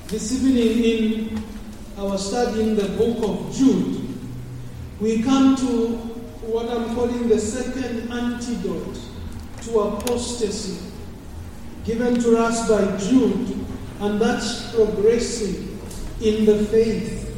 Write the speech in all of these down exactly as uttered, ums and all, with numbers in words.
This evening in our study in the book of Jude, we come to what I'm calling the second antidote to apostasy, given to us by Jude, and that's progressing in the faith.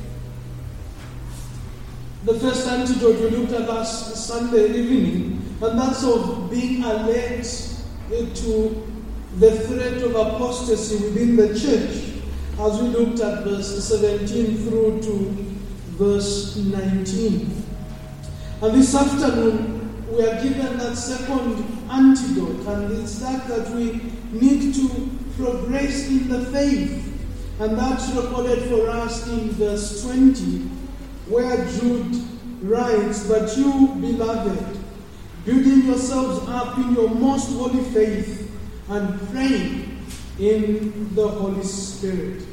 The first antidote we looked at last Sunday evening, and that's of being alert to the threat of apostasy within the church, as we looked at verse seventeen through to verse nineteen. And this afternoon, we are given that second antidote, and it's that that we need to progress in the faith. And that's recorded for us in verse twenty, where Jude writes, "But you, beloved, building yourselves up in your most holy faith and praying in the Holy Spirit."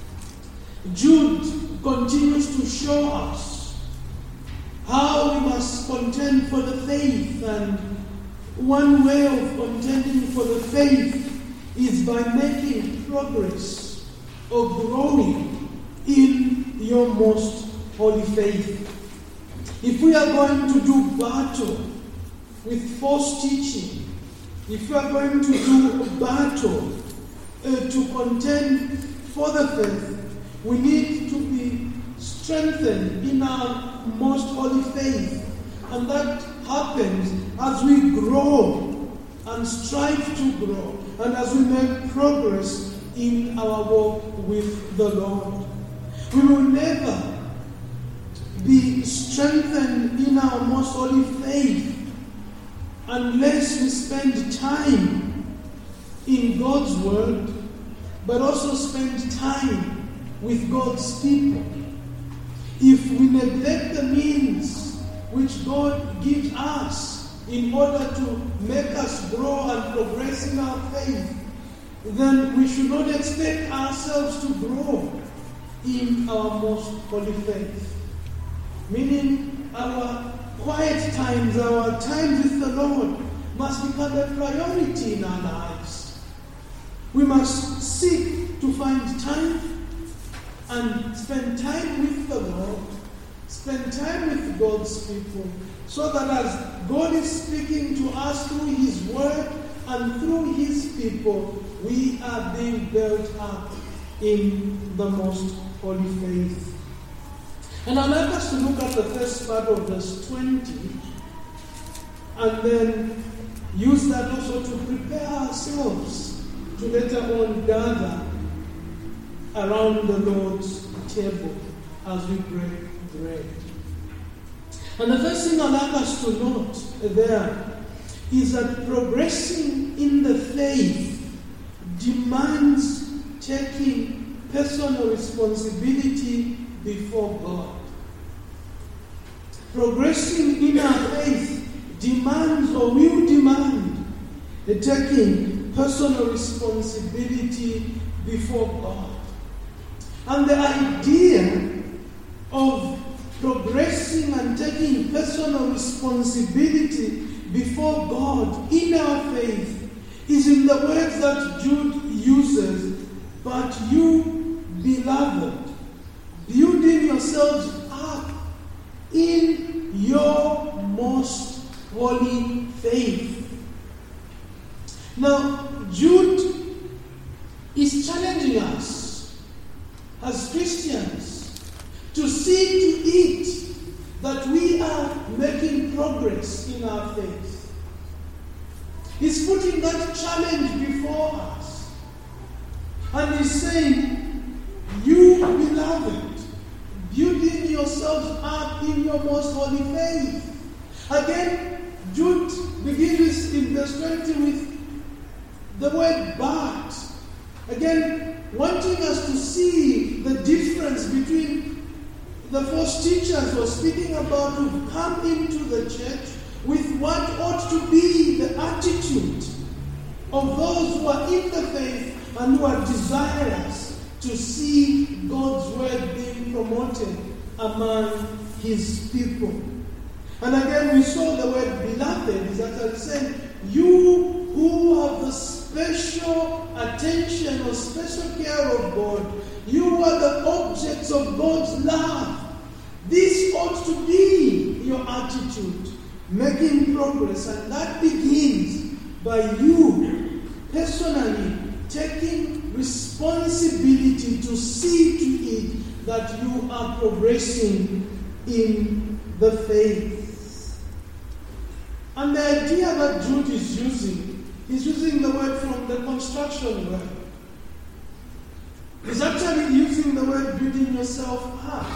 Jude continues to show us how we must contend for the faith, and one way of contending for the faith is by making progress or growing in your most holy faith. If we are going to do battle with false teaching, if we are going to do battle uh, to contend for the faith, we need to be strengthened in our most holy faith. And that happens as we grow and strive to grow, and as we make progress in our walk with the Lord. We will never be strengthened in our most holy faith unless we spend time in God's Word, but also spend time with God's people. If we neglect the means which God gives us in order to make us grow and progress in our faith, then we should not expect ourselves to grow in our most holy faith. Meaning our quiet times, our times with the Lord must become a priority in our lives. We must seek to find time and spend time with the Lord, spend time with God's people, so that as God is speaking to us through His Word and through His people, we are being built up in the most holy faith. And I'd like us to look at the first part of verse twenty, and then use that also to prepare ourselves to later on gather around the Lord's table as we break bread. And the first thing I'd like us to note there is that progressing in the faith demands taking personal responsibility before God. Progressing in our faith demands or will demand taking personal responsibility before God. And the idea of progressing and taking personal responsibility before God in our faith is in the words that Jude uses, "But you, beloved, building yourselves up in your most holy faith." Now, Jude is challenging us as Christians to see to it that we are making progress in our faith. He's putting that challenge before us. And he's saying, you, beloved, building yourselves up in your most holy faith. Again, Jude begins in verse twenty with the word "but." Again, wanting us to see the difference between the false teachers who are speaking about who've come into the church with what ought to be the attitude of those who are in the faith and who are desirous to see God's word being promoted among His people. And again, we saw the word "beloved" is actually saying, you who have the special attention or special care of God. You are the objects of God's love. This ought to be your attitude, making progress, and that begins by you personally taking responsibility to see to it that you are progressing in the faith. And the idea that Jude is using, he's using the word from the construction word. He's actually using the word building yourself up.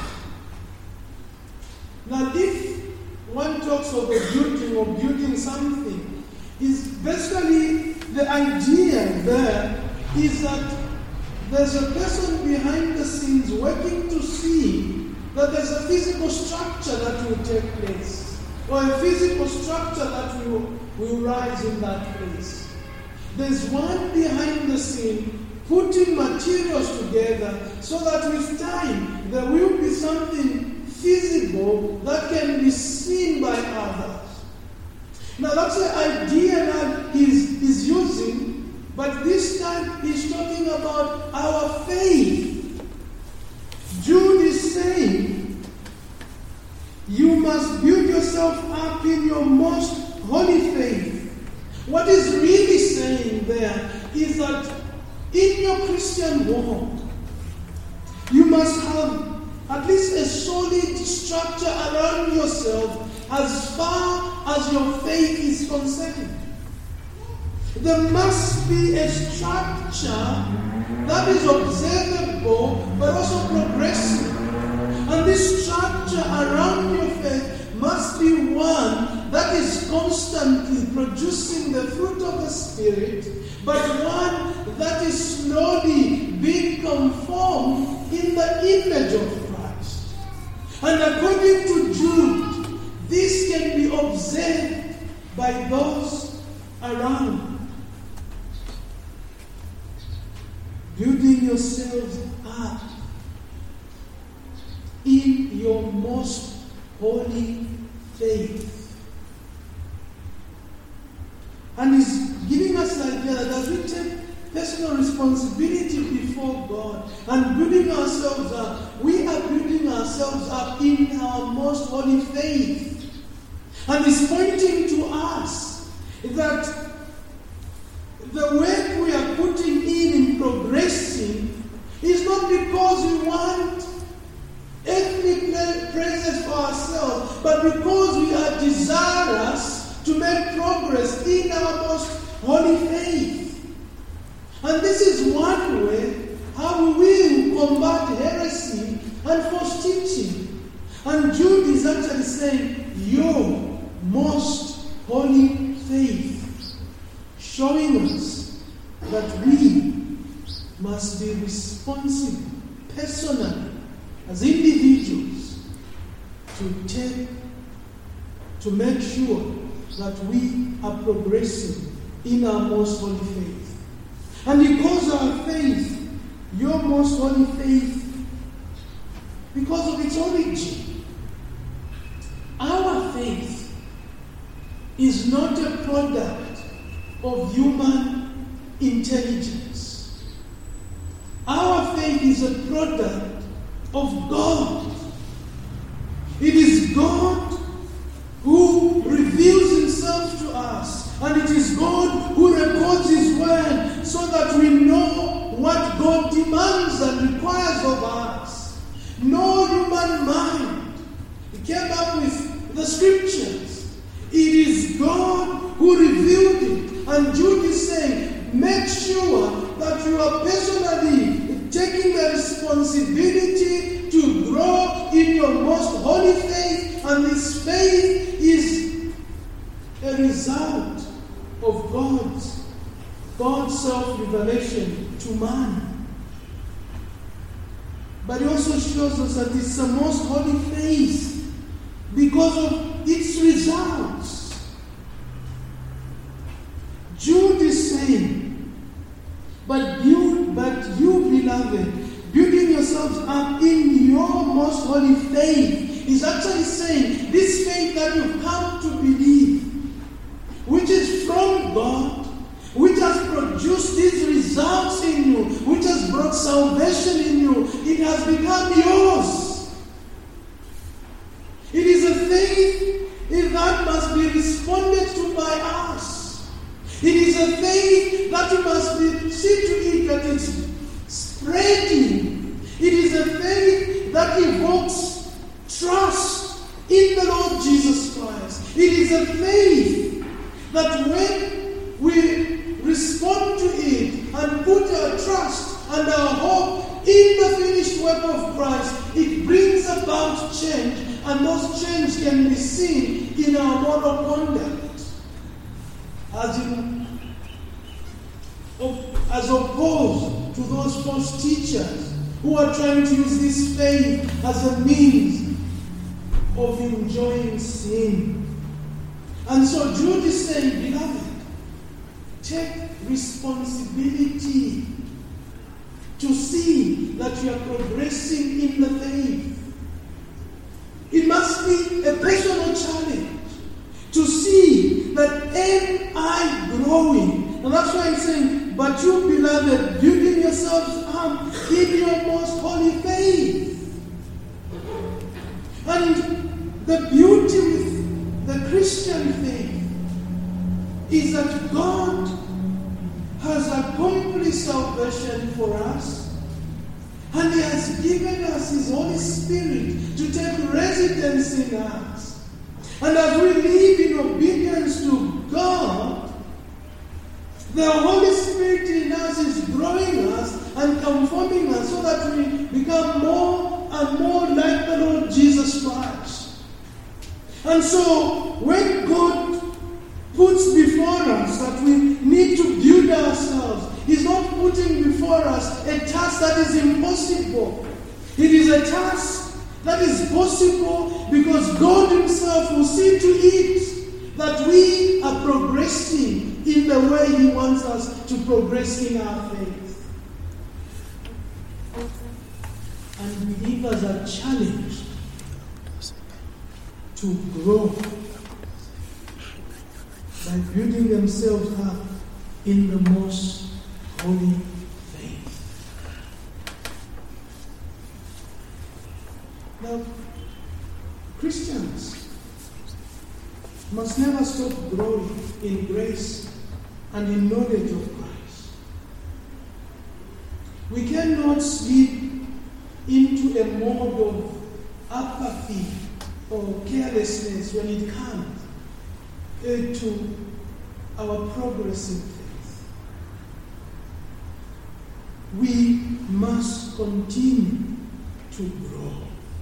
Now, if one talks of a building or building something, is basically the idea there is that there's a person behind the scenes working to see that there's a physical structure that will take place, or a physical structure that will, will rise in that place. There's one behind the scene putting materials together so that with time there will be something visible that can be seen by others. Now that's the idea that he's, he's using, but this time he's talking about our faith. Jude is saying, you must build yourself up in your most holy faith. What he's really saying there is that in your Christian walk, you must have at least a solid structure around yourself as far as your faith is concerned. There must be a structure that is observable but also progressive. And this structure around your faith must be one that is constantly producing the fruit of the Spirit, but one that is slowly being conformed in the image of Christ. And according to Jude, this can be observed by those around. Building yourselves up in your most holy faith. And he's giving us the idea that as we take personal responsibility before God and building ourselves up, we are building ourselves up in our most holy faith. And he's pointing to us that the work we are putting in in progressing is not because we want earthly praises for ourselves, but because we are desirous to make progress in our most holy faith. And this is one way how we will combat heresy and false teaching. And Jude is actually saying, your most holy faith, showing us that we must be responsible personally as individuals to take, to make sure that we are progressing in our most holy faith. And he calls our faith, your most holy faith, because of its origin. Our faith is not a product of human intelligence. Our faith is a product of God. It is God who reveals himself to us. And it is God who records his word so that we know what God demands and requires of us. No human mind came up with the scriptures. It is God who revealed it. And Jude is saying, make sure that you are personally taking the responsibility to grow in your most holy faith. And this faith is a result of God's, God's self-revelation to man. But it also shows us that it's the most holy faith because of its results. Jude is saying, but you, but you, beloved, building yourselves up in your most holy faith, is actually saying this faith that you've come to believe, which is from God, which has produced produced these results in you, which has brought salvation in you, it has become yours. It is a faith that must be responded to by us. It is a faith that you must be, see to it that it's spreading. It is a faith that evokes trust in the Lord Jesus Christ. It is a faith that when we respond to it and put our trust and our hope in the finished work of Christ, it brings about change, and those change can be seen in our moral conduct. As in, as opposed to those false teachers who are trying to use this faith as a means of enjoying sin. And so Jude is saying, beloved, take responsibility to see that you are progressing in the faith. It must be a personal challenge to see that am I growing? And that's why I'm saying, but you, beloved, building yourselves up in your most holy faith. And the beauty with the Christian faith is that God has accomplished salvation for us, and He has given us His Holy Spirit to take residence in us. And as we live in obedience to God, the Holy Spirit in us is growing us and conforming us so that we become more and more like the Lord Jesus Christ. And so, when God puts before us that we need to build ourselves, He's not putting before us a task that is impossible. It is a task that is possible because God Himself will see to it that we are progressing in the way He wants us to progress in our faith. And believers are challenged to grow by building themselves up in the most holy faith. Now, Christians must never stop growing in grace and in knowledge of Christ. We cannot slip into a mode of apathy or carelessness when it comes uh, to our progress in faith. We must continue to grow.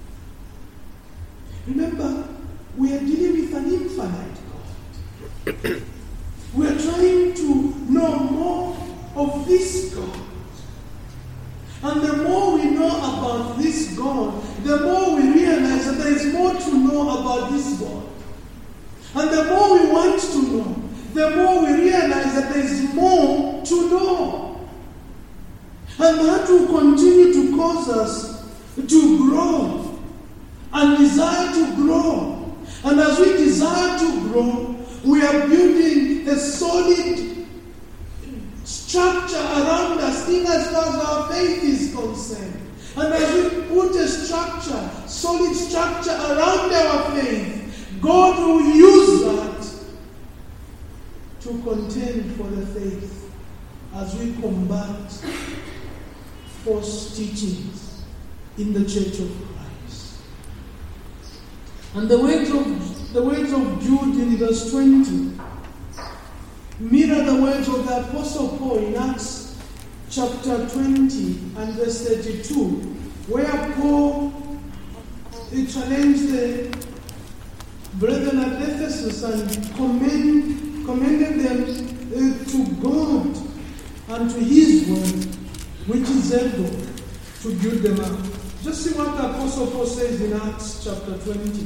Remember, we are dealing with an infinite God. We are trying to know more of this God. And the more we know about this God, the more we realize that there is more to know about this God. And the more we want to know, the more we realize that there is more to know. And that will continue to cause us to grow and desire to grow. And as we desire to grow, we are building a solid structure around us in as far as our faith is concerned. And as we put a structure, solid structure around our faith, God will use that to contend for the faith as we combat false teachings in the church of Christ. And the words of the words of Jude in verse twenty mirror the words of the Apostle Paul in Acts chapter twenty and verse thirty-two, where Paul he challenged the brethren at Ephesus and commend, commended them uh, to God and to His word, which is able to build them up. Just see what the Apostle Paul says in Acts chapter twenty.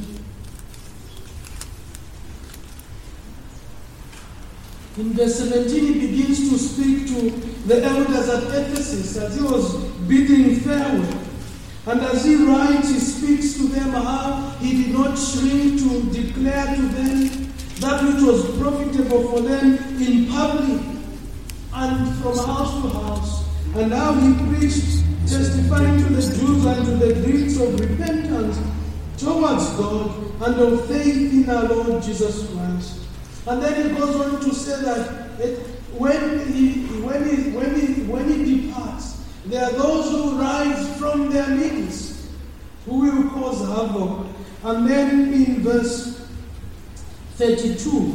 In verse seventeen, he begins to speak to the elders at Ephesus as he was bidding farewell. And as he writes, he speaks to them how he did not shrink to declare to them that which was profitable for them in public. and from house to house. And now he preached, testifying to the Jews and to the Greeks of repentance towards God and of faith in our Lord Jesus Christ. And then he goes on to say that it, when he when he when he when he departs, there are those who rise from their midst, who will cause havoc. And then in verse thirty-two,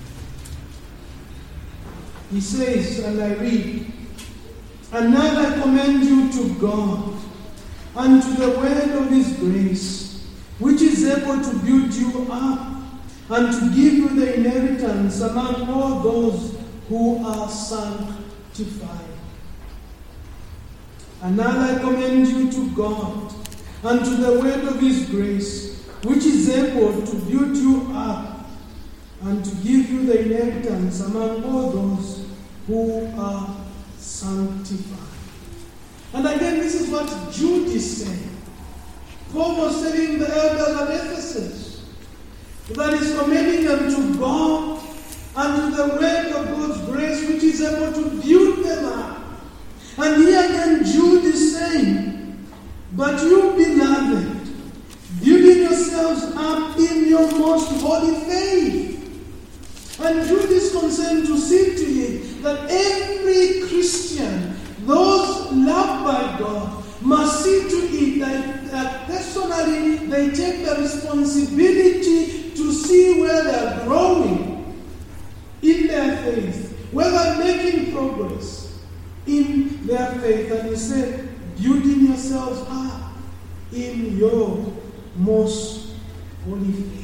he says, and I read, "And now I commend you to God and to the word of his grace, which is able to build you up and to give you the inheritance among all those who are sanctified. And now I commend you to God and to the word of his grace, which is able to build you up and to give you the inheritance among all those who are sanctified." And again, this is what Jude is saying. Paul was telling the elders at Ephesus that he's commending them to God and to the word of God's grace, which is able to build them up. And here again, Jude is saying, "But you, beloved, building yourselves up in your most holy faith." And Jude is concerned to see to it that every Christian, those loved by God, must see to it that, that personally they take the responsibility to see where they are growing in their faith, whether making progress in their faith. And he said, building yourselves up in your most holy faith.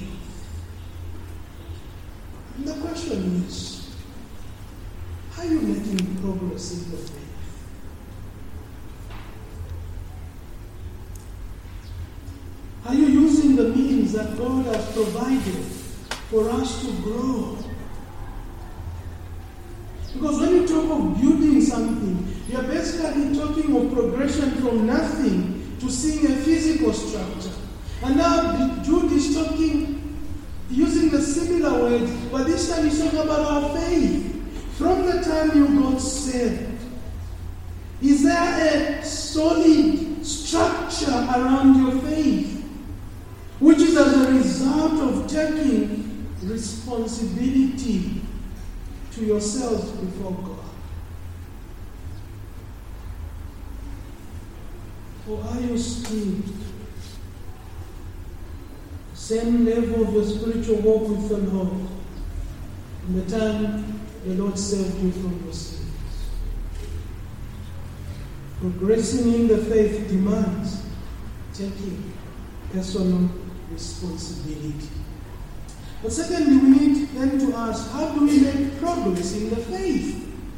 And the question is, are you making progress in the faith? Are you using the means that God has provided for us to grow? Because when you talk of building something, you're basically talking of progression from nothing to seeing a physical structure. And now Jude is talking, using the similar words, but this time he's talking about our faith. From the time you got saved, is there a solid structure around your faith, which is as a result of taking responsibility to yourselves before God? Or are you still same level of your spiritual walk with the Lord in the time the Lord saved you from your sins? Progressing in the faith demands taking personal responsibility. But secondly, we need then to ask, how do we make progress in the faith?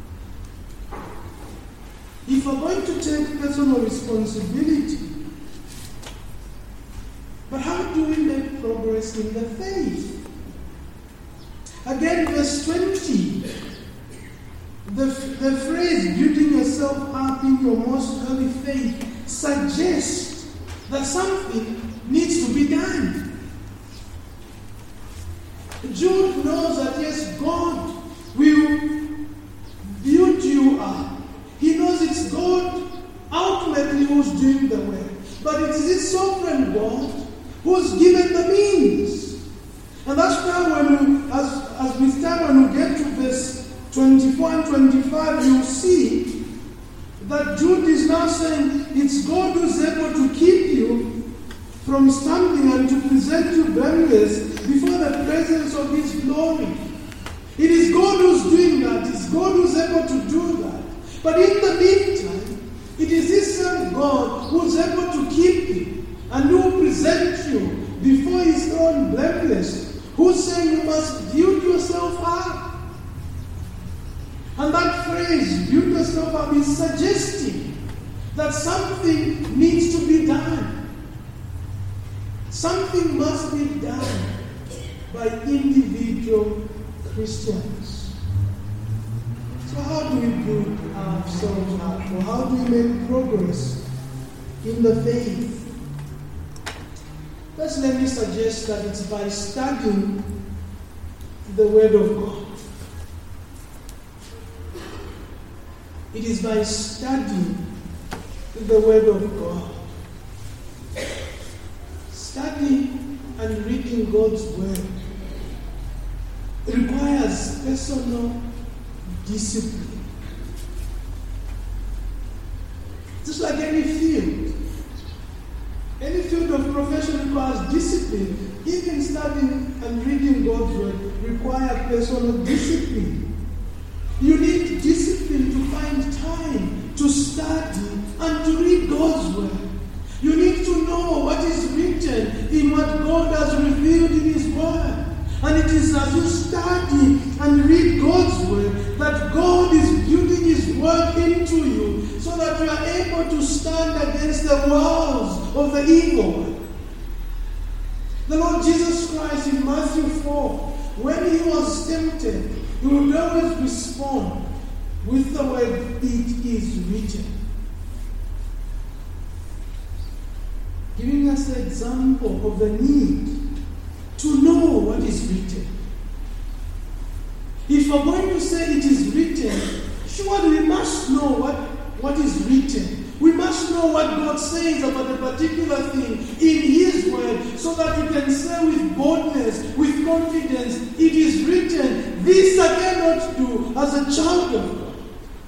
If we're going to take personal responsibility, but how do we make progress in the faith? Again, verse twenty, the, the phrase building yourself up in your most holy faith suggests that something needs to be done. Jude knows that yes, God will build you up. He knows it's God ultimately who's doing the work. But it is his sovereign God who's given the means. And that's why when we, as, as we start, when we get to verse twenty-four and twenty-five, you'll see that Jude is now saying it's God who's able to keep you from stumbling and to present you blameless before the presence of his glory. It is God who's doing that. It's God who's able to do that. But in the meantime, it is this same God who's able to keep you and who will present you before his throne blameless, who's saying you must build yourself up. And that phrase, build yourself up, is suggesting that something needs to be done. Something must be done by individual Christians. So how do we build ourselves up? Or how do we make progress in the faith? First, let me suggest that it's by studying the Word of God. It is by studying the Word of God. Studying and reading God's Word requires personal discipline. Just like any field. Any field of profession requires discipline. Even studying and reading God's Word require personal discipline. You need discipline to find time to study and to read God's Word. You need to know what is written in what God has revealed in His Word. And it is as you study and read God's Word that God is building His Word into you so that you are able to stand against the walls of the evil one. The Lord Jesus Christ in Matthew four, when He was tempted, He would always respond with the word, "It is written." Giving us the example of the need to know what is written. If we're going to say it is written, surely we must know what, what is written. We must know what God says about a particular thing in His Word so that we can say with boldness, with confidence, it is written, this I cannot do as a child of God.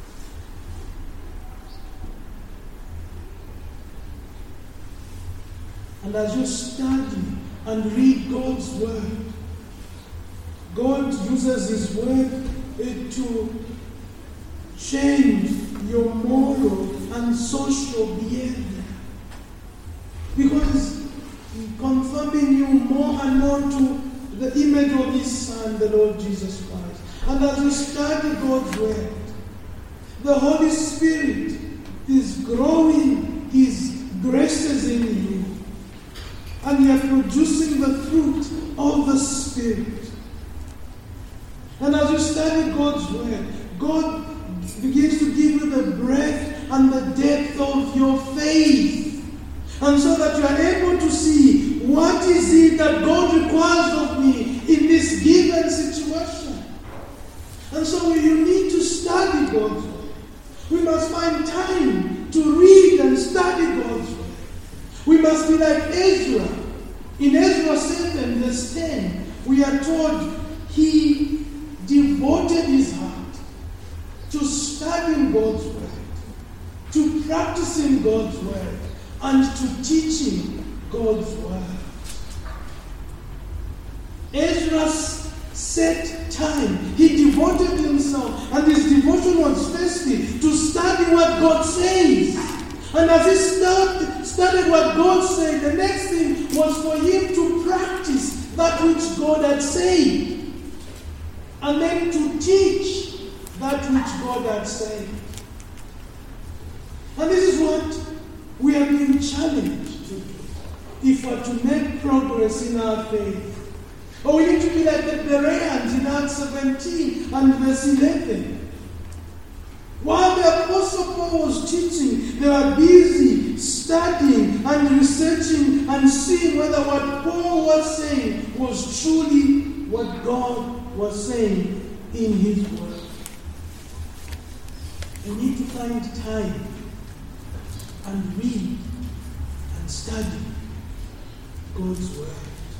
And as you study and read God's Word, God uses His Word to change your moral and social behavior. Because He's confirming you more and more to the image of His Son, the Lord Jesus Christ. And as you study God's Word, the Holy Spirit is growing His graces in you. And you are producing the fruit of the Spirit. And as you study God's Word, God begins to give you the breadth and the depth of your faith. And so that you are able to see what is it that God requires of me in this given situation. And so you need to study God's Word. We must find time to read and study God's Word. We must be like Ezra. In Ezra seven, verse ten, we are told he devoted his heart to studying God's Word, to practicing God's Word, and to teaching God's Word. Ezra set time. He devoted himself, and his devotion was firstly to study what God says. And as he started, studied what God said, the next thing was for him to practice that which God had said. And then to teach that which God had said. And this is what we are being challenged to do if we are to make progress in our faith. Or we need to be like the Bereans in Acts seventeen and verse eleven. While the Apostle Paul was teaching, they were busy studying and researching and seeing whether what Paul was saying was truly what God was saying in His Word. We need to find time and read and study God's Word.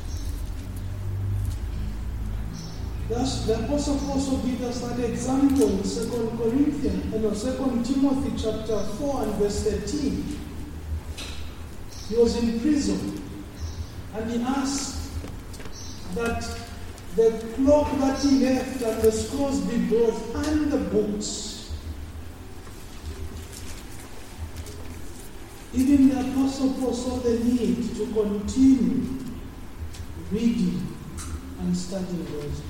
Thus, the Apostle also gives us that example in Second Corinthians, you know, Second Timothy chapter four and verse thirteen. He was in prison, and he asked that the cloak that he left and the scrolls be brought, and the books. Even the Apostle Paul saw the need to continue reading and studying God's Word.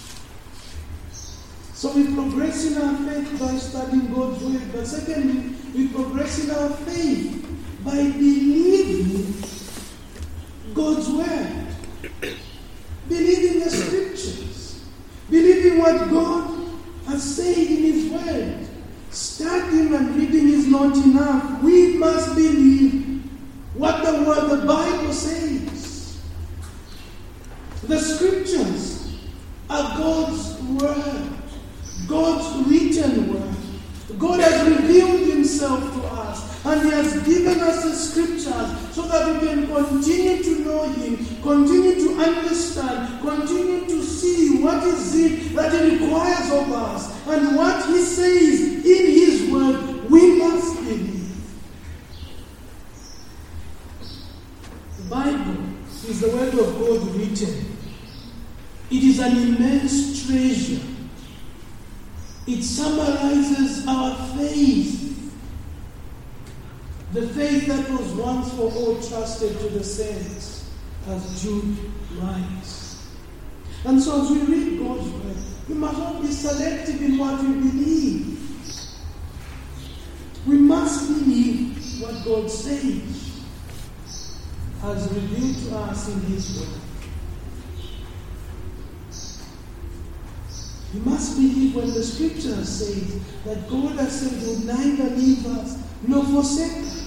So we progress in our faith by studying God's Word. But secondly, we progress in our faith by believing God's Word. Believing the Scriptures. Believing what God has said in His Word. Studying and reading is not enough. We must believe what the Word, the Bible says. The Scriptures are God's Word. God's written Word. God has And He has given us the scriptures so that we can continue to know Him, continue to understand, continue to see what is it that He requires of us, and what He says in His word we must believe. The Bible is the word of God written. It is an immense treasure. It summarizes our faith. The faith that was once for all trusted to the saints, as Jude writes. And so as we read God's word, we must not be selective in what we believe. We must believe what God says, as revealed to us in His word. We must believe when the scripture says that God has said He will neither leave us nor forsake us.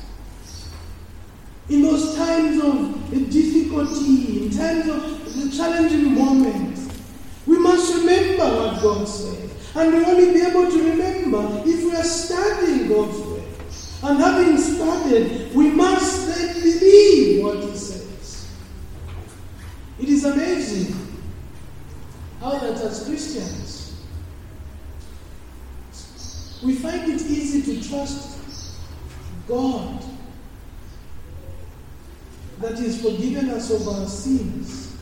In those times of difficulty, in times of the challenging moments, we must remember what God said. And we will only be able to remember if we are studying God's word. And having studied, we must then believe what He says. It is amazing how that as Christians, we find it easy to trust God that He has forgiven us of our sins.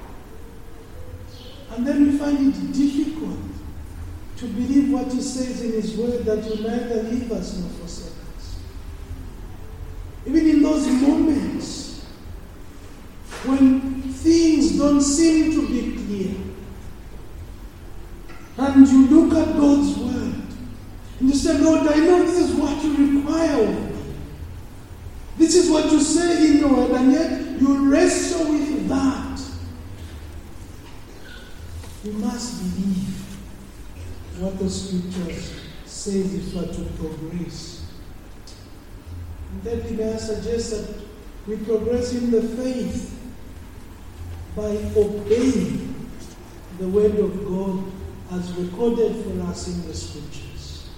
And then we find it difficult to believe what He says in His word, that He will neither leave us nor forsake us. Even in those moments when things don't seem to be clear, and you look at God's word, and you say, Lord, I know this is what You require of me. This is what You say in Your word, and yet you wrestle with that. You must believe what the scriptures says if we are to progress. And thirdly, may I suggest that we progress in the faith by obeying the word of God as recorded for us in the scriptures.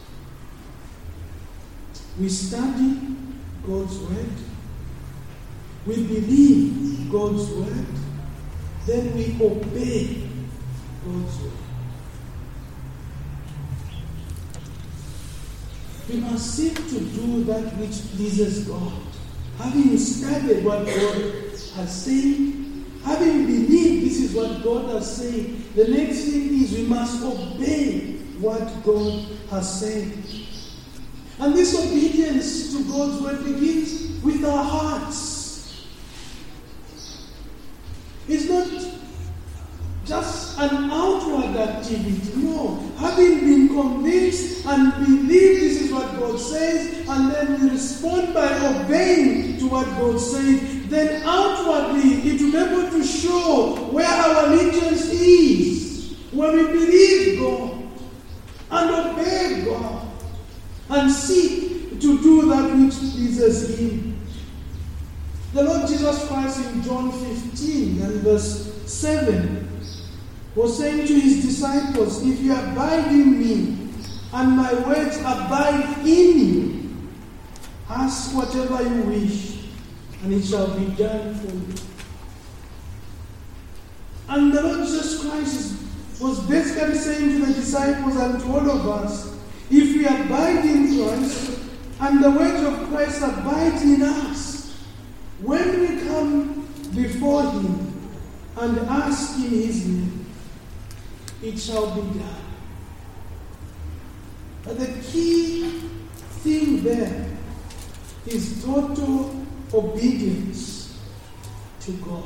We study God's word, we believe God's word, then we obey God's word. We must seek to do that which pleases God. Having studied what God has said, having believed this is what God has said, the next thing is we must obey what God has said. And this obedience to God's word begins with our hearts. It's not just an outward activity. No. Having been convinced and believed this is what God says, and then we respond by obeying to what God says, then outwardly it will be able to show where our allegiance is. When we believe God and obey God and seek to do that which pleases Him. The Lord Jesus Christ in John fifteen and verse seven was saying to His disciples, if you abide in me and my words abide in you, ask whatever you wish and it shall be done for you. And the Lord Jesus Christ was basically saying to the disciples and to all of us, if we abide in Christ and the words of Christ abide in us, when we come before Him and ask in His name, it shall be done. But the key thing there is total obedience to God.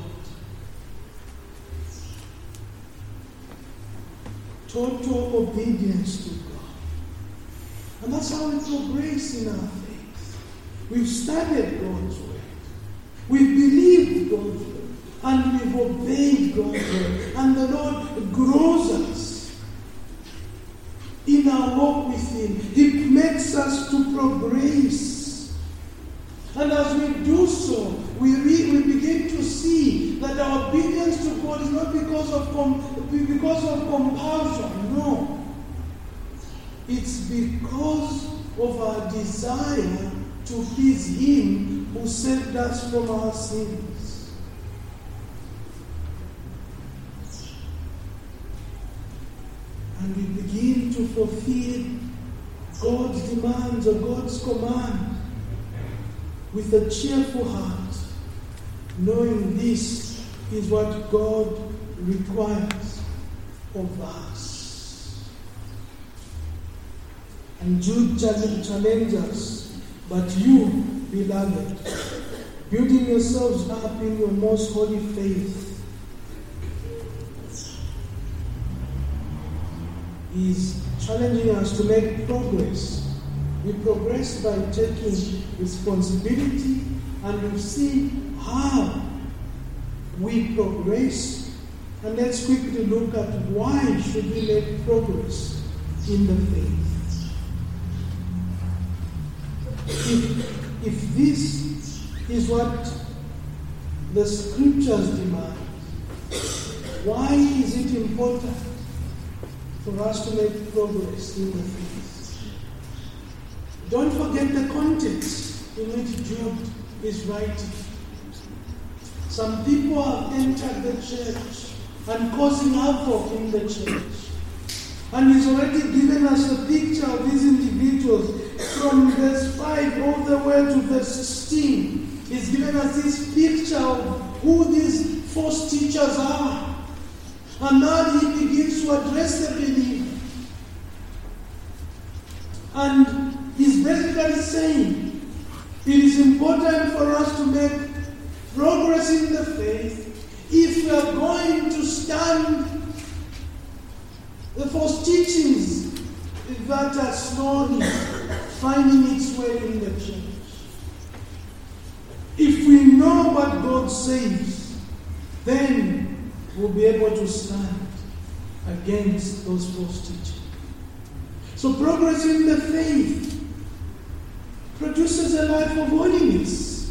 Total obedience to God. And that's how we progress in our faith. We've studied God's word. We've believed God's word. And we've obeyed God's word. And the Lord grows us in our walk with Him. He makes us to progress. And as we do so, we, re- we begin to see that our obedience to God is not because of, com- because of compulsion. No. It's because of our desire to please Him who saved us from our sins. And we begin to fulfill God's demands or God's command with a cheerful heart, knowing this is what God requires of us. And Jude challenges us, but you, beloved, building yourselves up in your most holy faith, is challenging us to make progress. We progress by taking responsibility, and we see how we progress. And let's quickly look at why should we make progress in the faith. If, if this is what the scriptures demand, why is it important for us to make progress in the faith? Don't forget the context in which Jude is writing. Some people have entered the church and causing havoc in the church. And he's already given us a picture of these individuals from verse five all the way to verse sixteen. He's given us this picture of who these false teachers are. And now he begins to address the believer. And he's basically saying it is important for us to make progress in the faith if we are going to stand the false teachings that are slowly finding its way in the church. If we know what God says, then we'll be able to stand against those false teachings. So progress in the faith produces a life of holiness,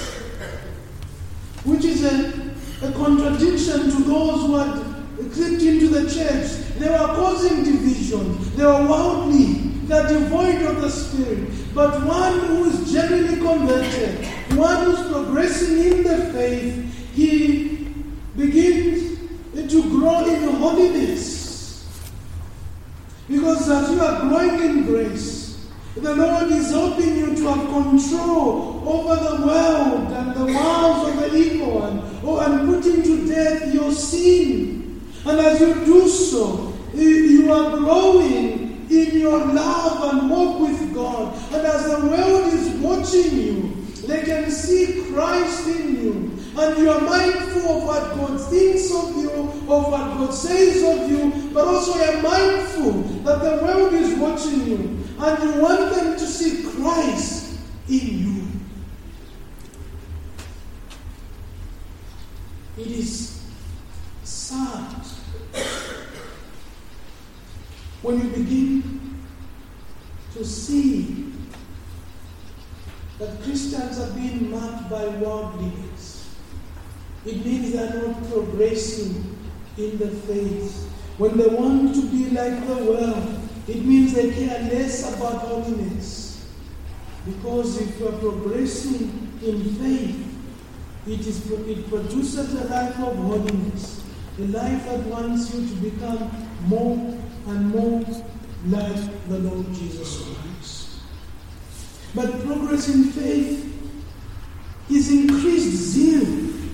which is a, a contradiction to those who had crept into the church. They were causing division. They were worldly. They are devoid of the Spirit. But one who is genuinely converted, one who is progressing in the faith, he begins to grow in holiness. Because as you are growing in grace, the Lord is helping you to have control over the world and the wiles of the evil one, oh, and putting to death your sin. And as you do so, you are growing in your love and walk with God. And as the world is watching you, they can see Christ in you. And you are mindful of what God thinks of you, of what God says of you, but also you are mindful that the world is watching you. And you want them to see Christ in you. It is sad when you begin to see that Christians are being marked by worldliness. It means they are not progressing in the faith. When they want to be like the world, it means they care less about holiness. Because if you are progressing in faith, it is it produces a life of holiness, a life that wants you to become more and more like the Lord Jesus Christ. But progress in faith is increased zeal.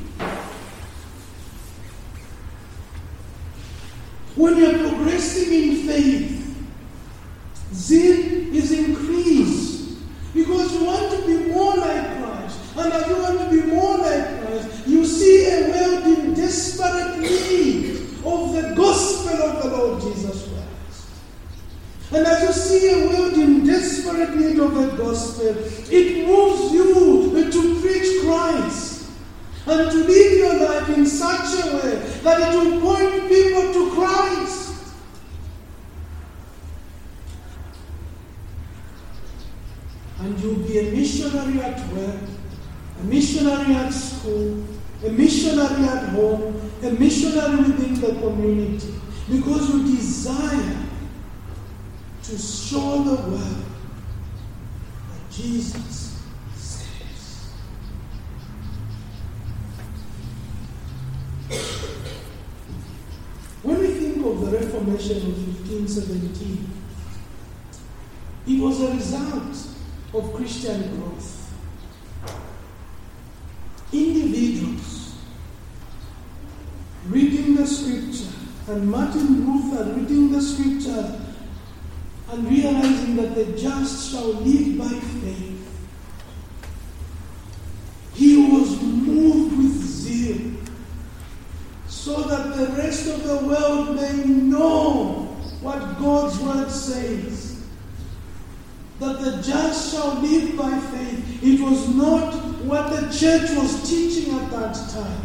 When you are progressing in faith, zeal is increased because you want to be more like Christ. And as you want to be more like Christ, you see a world in desperate need of the gospel of the Lord Jesus Christ. And as you see a world in desperate need of the gospel, it moves you to preach Christ and to live your life in such a way that it will point people to Christ. And you'll be a missionary at work, a missionary at school, a missionary at home, a missionary within the community, because you desire to show the world that Jesus Reformation of fifteen seventeen. It was a result of Christian growth. Individuals reading the scripture, and Martin Luther reading the scripture and realizing that the just shall live by faith. He was moved with zeal so that the rest of the world may know what God's word says. That the just shall live by faith. It was not what the church was teaching at that time.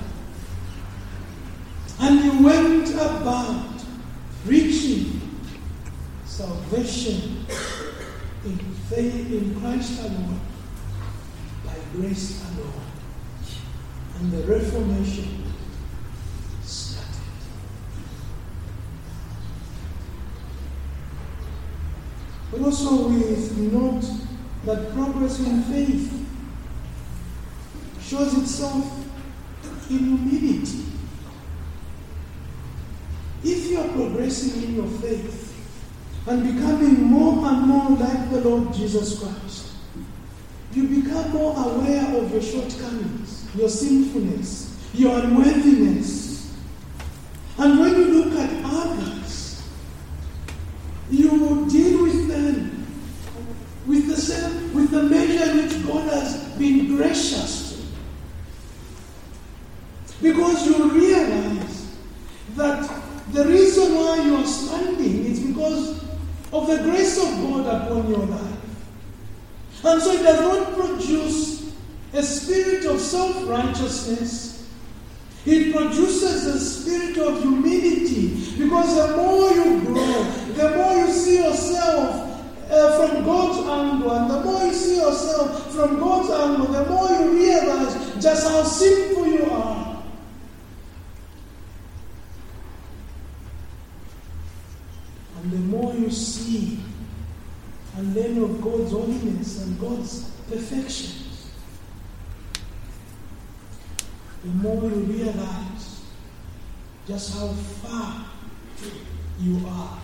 And he went about preaching salvation in faith in Christ alone, by grace alone. And the Reformation started. But also we note that progress in faith shows itself in humility. If you are progressing in your faith and becoming more and more like the Lord Jesus Christ, you become more aware of your shortcomings, your sinfulness, your unworthiness. And when you look at others, you will deal with them with the same, with the measure in which God has been gracious to you. Because you realize that the reason why you are standing is because of the grace of God upon your life. And so it does not produce a spirit of self-righteousness. It produces a spirit of humility, because the more you grow, the more you see yourself uh, from God's angle, and the more you see yourself from God's angle, the more you realize just how sinful you are. And the more you see and learn of God's holiness and God's perfections, the more you realize just how far you are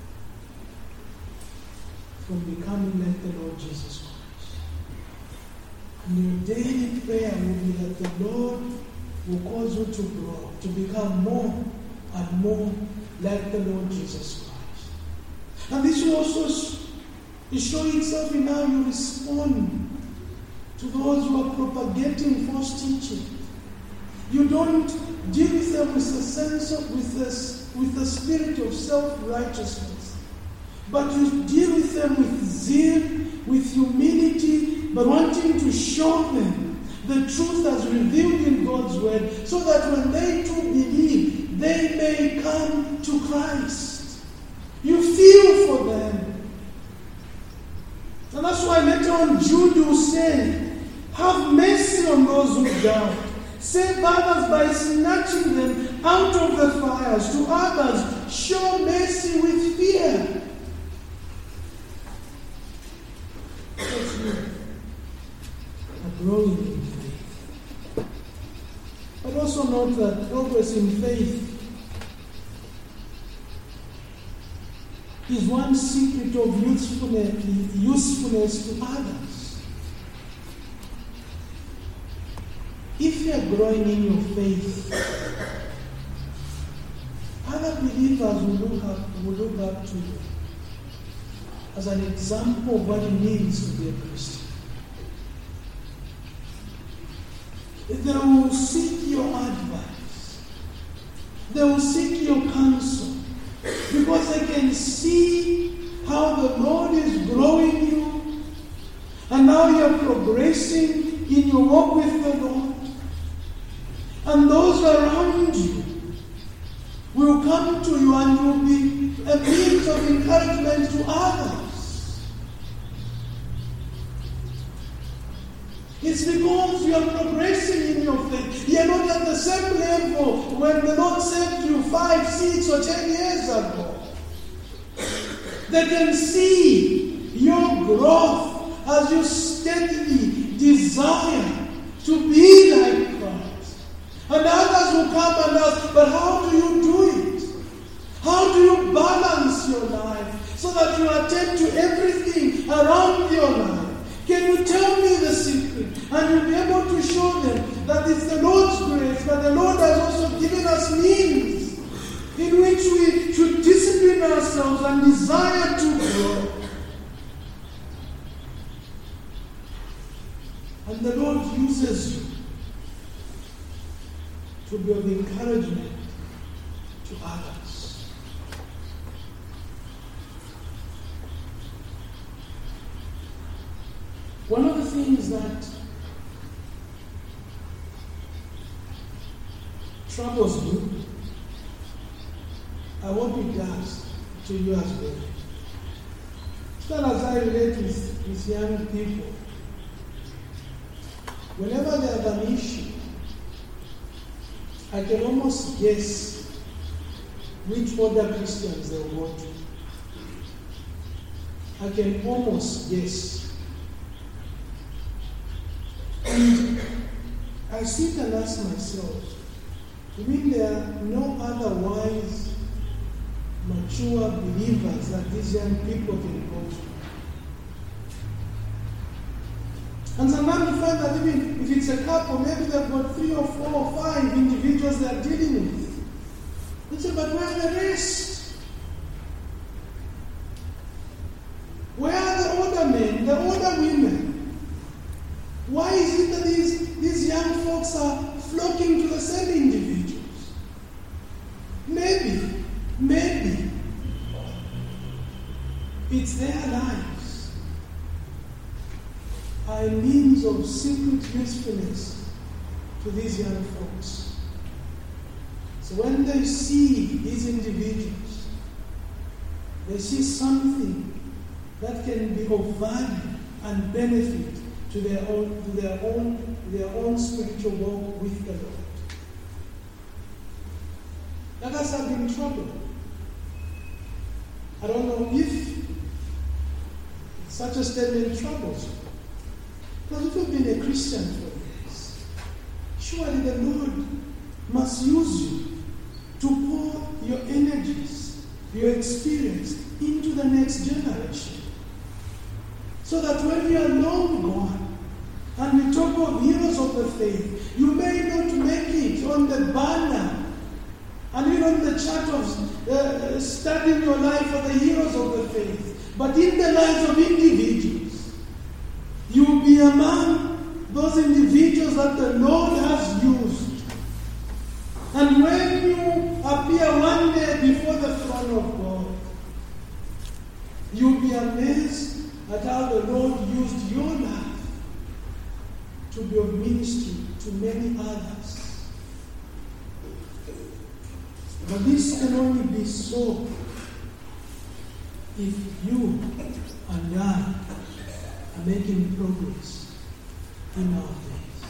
from becoming like the Lord Jesus Christ. And your daily prayer will be that the Lord will cause you to grow, to become more and more like the Lord Jesus Christ. And this will also show itself in how you respond to those who are propagating false teaching. You don't deal with them with a sense of, with a, with a spirit of self-righteousness, but you deal with them with zeal, with humility, but wanting to show them the truth as revealed in God's word, so that when they too believe, they may come to Christ. You feel for them. And that's why later on Jude will say, have mercy on those who doubt. Save others by snatching them out of the fires. To others, show mercy with fear. That's you. A growing in faith. But also note that progress in faith is one secret of usefulness, usefulness to others. If you are growing in your faith, other believers will look up, will look up to you as an example of what it means to be a Christian. They will seek your advice. They will seek your counsel. Because they can see how the Lord is growing you, and how you are progressing in your walk with the Lord. And those around you will come to you and will be a means of encouragement to others. It's because you are progressing in your faith. You are not at the same level when the Lord saved you five, six, or ten years ago. They can see your growth as you steadily desire to be like Christ. And others will come and ask, but how do you do it? How do you And you'll be able to show them that it's the Lord's grace, but the Lord has also given us means in which we should discipline ourselves and desire to grow. And the Lord uses you to be of encouragement to others. One of the things that troubles you, I hope it does to you as well. Still, as I relate with, with young people, whenever they have an issue, I can almost guess which other Christians they will go to. I can almost guess. And I sit and ask myself, you mean there are no other wise, mature believers that these young people can go to? And sometimes you find that even if it's a couple, maybe they've got three or four or five individuals they're dealing with. You say, but where are the rest? Where are the older men, the older women? Why is it that these, these young folks are flocking to the same individuals? Maybe, maybe it's their lives are a means of secret usefulness to these young folks. So when they see these individuals, they see something that can be of value and benefit to their own, to their own, their own spiritual walk with the Lord. Let us have been troubled. I don't know if such a statement troubles you. Because if you've been a Christian for years, surely the Lord must use you to pour your energies, your experience into the next generation. So that when you are long gone, and we talk of heroes of the faith, you may not make it on the banner, and even on the chart of uh, studying your life for the heroes of the faith, but in the lives of individuals. You will be among those individuals that the Lord has used. And when you appear one day before the throne of God, you'll be amazed at how the Lord used your life to be of ministry to many others. But this can only be so if you and I are making progress in our faith.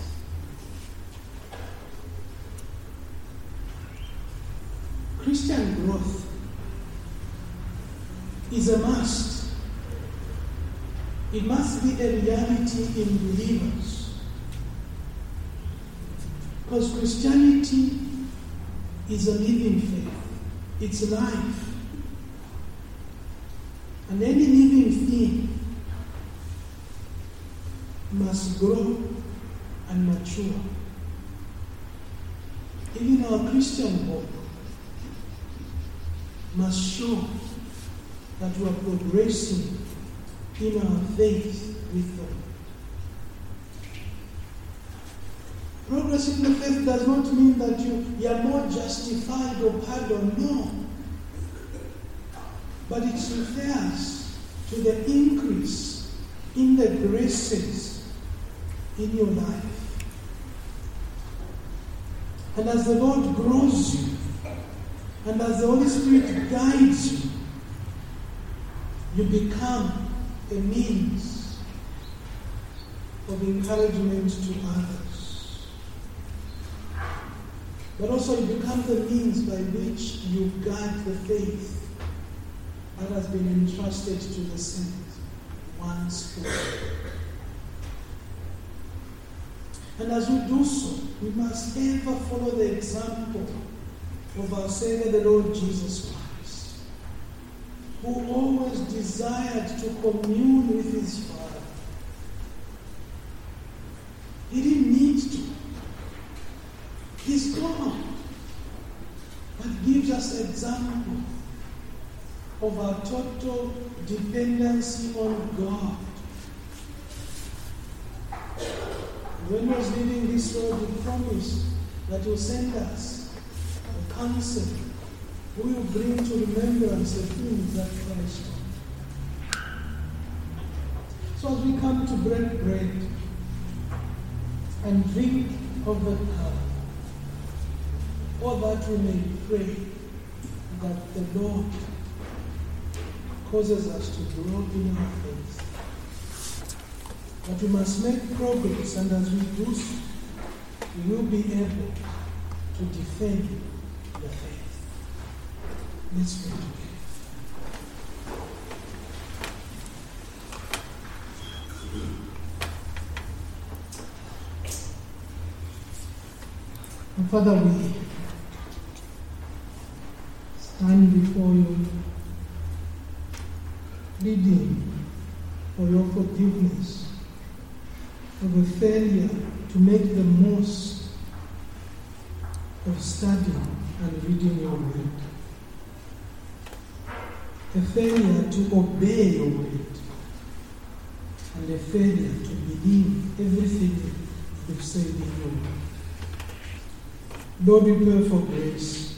Christian growth is a must. It must be a reality in believers. Because Christianity is a living faith. It's life. And any living thing must grow and mature. Even our Christian walk must show that we are progressing in our faith with them. Progress in the faith does not mean that you, you are more justified or pardoned, no. But it refers to the increase in the graces in your life. And as the Lord grows you, and as the Holy Spirit guides you, you become a means of encouragement to others. But also you become the means by which you guard the faith that has been entrusted to the saints once for all. And as we do so, we must ever follow the example of our Savior, the Lord Jesus Christ, who always desired to commune with his Father. He didn't need to. He's God. But gives us an example of our total dependency on God. When he was leaving this world, he promised that he will send us a counsel who will bring to remembrance the things that Christ taught. So as we come to break bread and drink of the cup, or that we may pray that the Lord causes us to grow in our faith. But we must make progress, and as we do so, we will be able to defend the faith. Let's pray together. And Father, we stand before you, pleading for your forgiveness for the failure to make the most of studying and reading your word, a failure to obey your word, and a failure to believe everything you've said in your word. Lord, we pray for grace,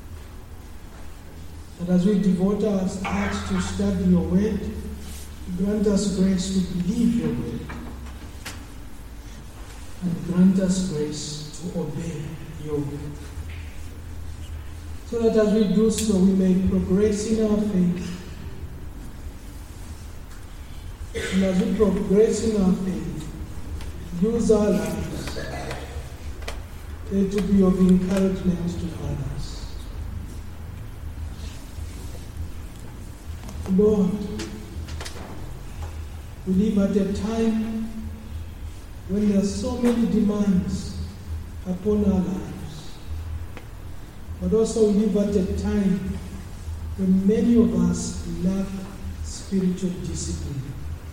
that as we devote our hearts to study your word, grant us grace to believe your word, and grant us grace to obey your word. So that as we do so, we may progress in our faith. And as we progress in our faith, use our lives to be of encouragement to others. Lord, we live at a time when there are so many demands upon our lives, but also we live at a time when many of us lack spiritual discipline.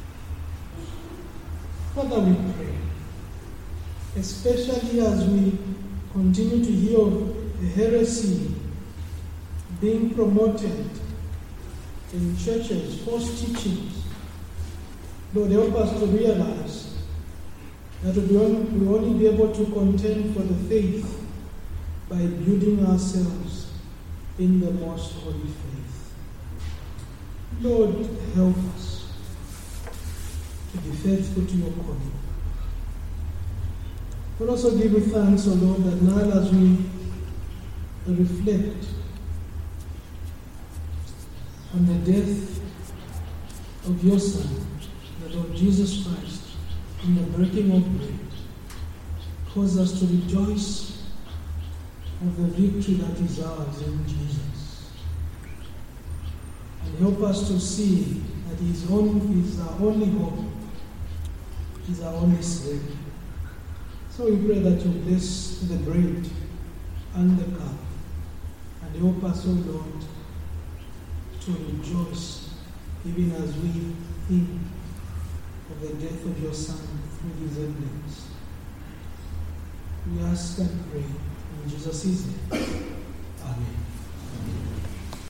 Father, we pray, especially as we continue to hear of the heresy being promoted in churches, false teachings. Lord, help us to realize that we will only be able to contend for the faith by building ourselves in the most holy faith. Lord, help us to be faithful to your calling. But also give you thanks, O Lord, that now as we reflect on the death of your Son, the Lord Jesus Christ, in the breaking of bread, cause us to rejoice of the victory that is ours in Jesus. And help us to see that He is, only, is our only hope, He is our only strength. So we pray that you bless the bread and the cup, and help us, O Lord, to rejoice even as we think of the death of your Son through these emblems. We ask and pray in Jesus' name.